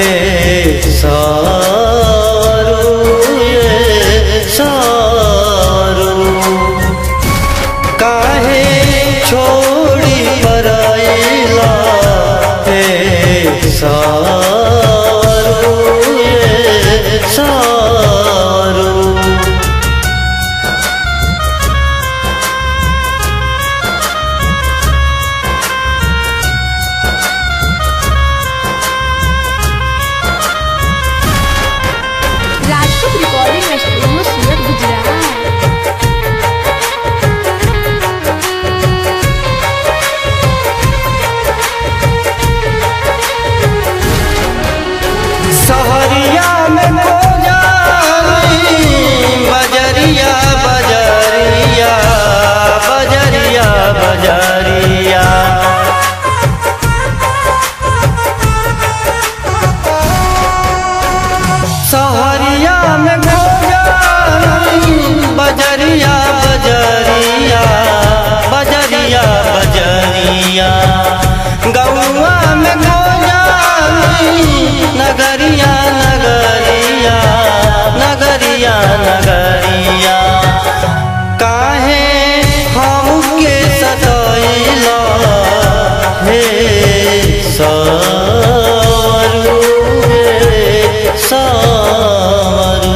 हे सारू ये सारू काहे छोड़ी पराइला हे सारू ये सारू। Rajput recording studio Surat Gujarat. सहरिया में खो जाई बजरिया बजरिया बजरिया बजरिया सहरिया में खो जाई बजरिया बजरिया बजरिया बजरिया गौआ में खो जाई नगरिया नगरिया नगरिया नगरिया काहे हमके सताइला हे सारू हे सारू।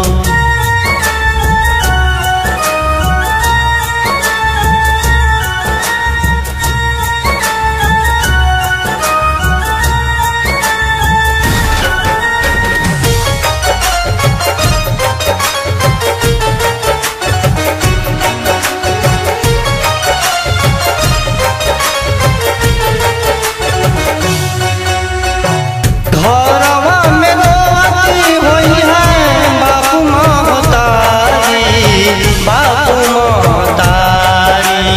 घरवा में रोवती होई है बापू महतारी बापू महतारी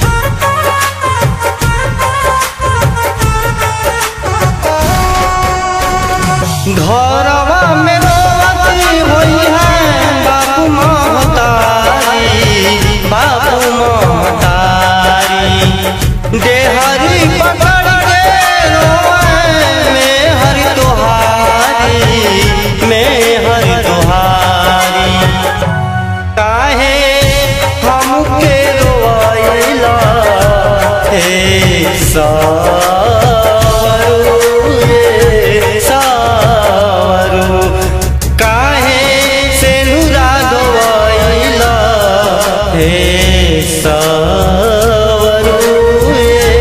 घरवा में रोवती होई है बापू महतारी बापू महतारी देहरी पकड़ के रोए में हरि तुहारी में हरि तुहारी काहे हमके रोइला हे सारू ये सारू काहे से नुरा गवाइला हे सारू ये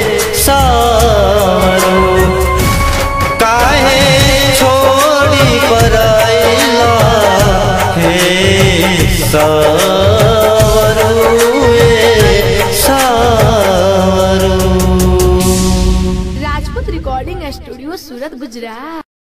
सारू काहे छोड़ी पराइला हे सारू ये सारू। Rajput recording studio Surat Gujarat.